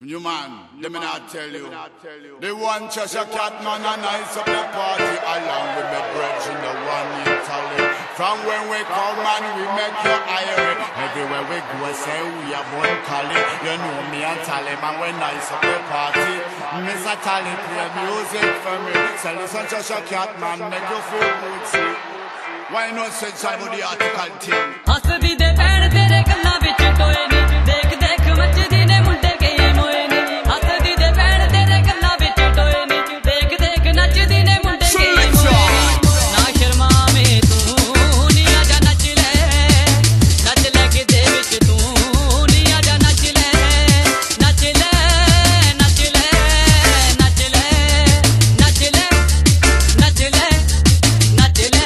You man, let me not tell you. The one Cheshire cat man and nice up the party along with my brethren, the one in Italy. From when we come and we make you irie. Everywhere we go, say we are born Cali. You know me and Tally man, we nice up the party. Mr. Tally play music for me. So listen Cheshire cat man, make you feel good, see. Why not say time of the article thing? हंसदी दे भैन तेरे गल्लां विच टोए नी देख देख मचदी ने मुंडे गई मोए नी हंसदी दे भैन तेरे गल्लां विच टोए नी देख देख नचदी ने मुंडे गई मोए नी ना शर्मा में तू नी आजा नच ले के दे विच तू नी आजा नच ले नच ले नच ले नच ले नच ले नच ले नच ले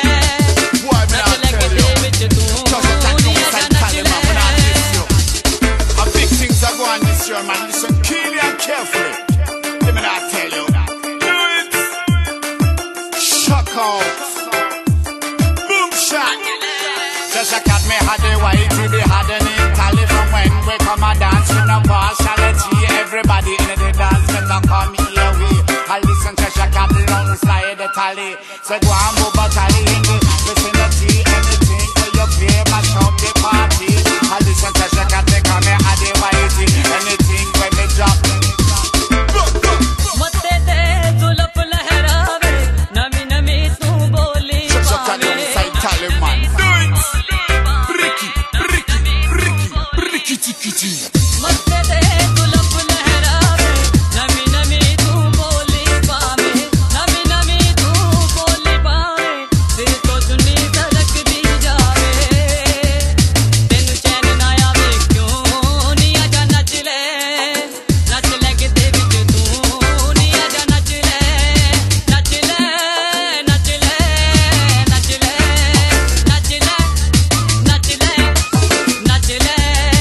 man, listen keenly and carefully. Let me not tell you. Do it. Shock out. Boom shot. Just a cat me had the white, they had an Italy. From when we come a dance with no partiality. Everybody in the dance, me not come here we. I listen to a cat alongside the tally. So go and move a tally in the vicinity. Anything for your play, mash up the party. I listen to a cat, they come here had the white. Anything when me drop. मत्ते दे जुल्फ लहरावे नमी नमी तू बोली पावे मत्ते दे जुल्फ लहरावे नमी नमी तू बोली पावे नमी नमी तू बोली पावे दिल तो सुनी धड़क दी जावे तेनू चैन ना आवे क्यों नी आजा नच ले के दे विच तू नी आजा नच ले नच ले नच ले नच ले नच ले नच ले नच ले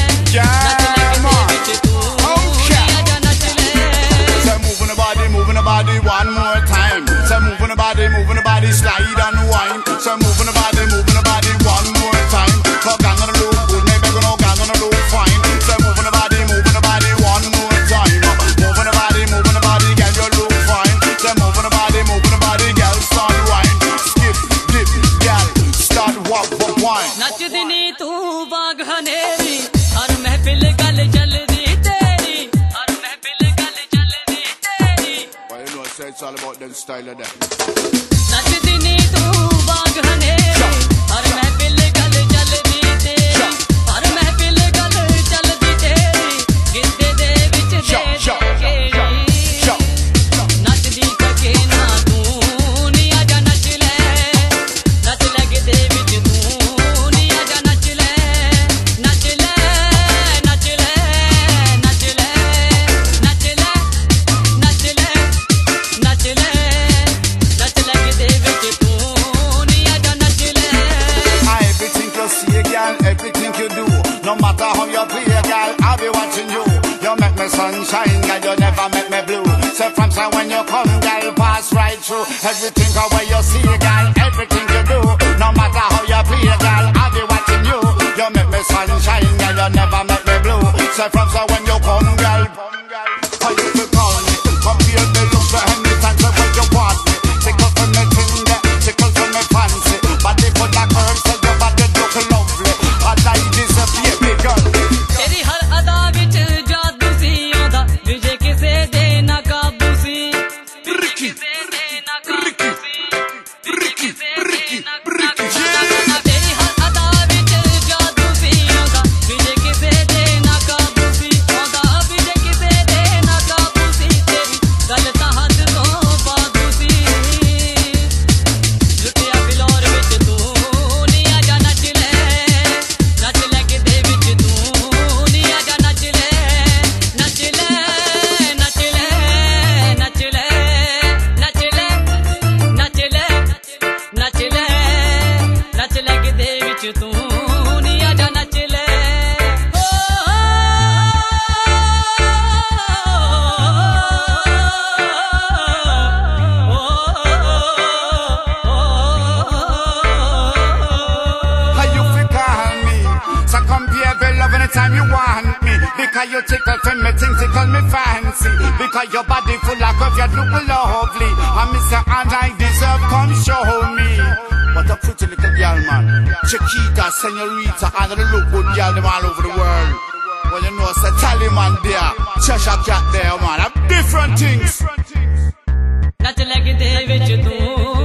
Moving the body one more time. So moving the body, slide and wine. So moving the body one more time. So gang on the loop, good neighbor gonna gang on the loop fine. So moving the body one more time. Moving the body, girl you look fine. So moving the body, girl start wine. Skip, dip, girl start walk, wine. नचदी नी तू बाग हनेरी हर महफिल गल चलदी तेरी हर महफिल गल चलदी तेरी Well you know say it's all about them style of them. नचदी नी तू बाग हनेरी हर महफिल गल चलदी तेरी हर महफिल गल चलदी तेरी गिद्दे दे विच केड़ी नचदी कके ना तू नी आजा नच ले के दे विच तू नी आजा नच ले नच ले नच ले नच ले नच ले नच ले नच ले के दे विच तू नी आजा नच ले Everything you see, girl, everything you do, no matter how you play, girl, I'll be watching you. You make me sunshine, girl, you never make me blue. So from time when you come, girl, pass right through. Everything how way you see, girl, everything you do, no matter how you play, girl, I'll be watching you. You make me sunshine, girl, you never make me blue. So from time when you come, girl, how you feel call me? Come here, me look for anytime, so when you want me. Tickle for me finger, tickle for me fancy. Body for the curl, so your body look lovely. I like this baby girl. तेरी हर अदा विच जादू सी आंदा विजे किसे दे ना काबू सी Ricky, तेरी हर अदा विच जादू सी आंदा विजे किसे दे ना काबू सी आंदा Because you tickle for me, things tickle me fancy. Because your body full of curve, you look lovely. And me say, and I deserve, come show me. What a pretty little girl, man. Chiquita, senorita, and the look good girl, them all over the world. Well, you know, it's a tally man there. Cheshire cat there, man. Different things. नच लगदे विच तू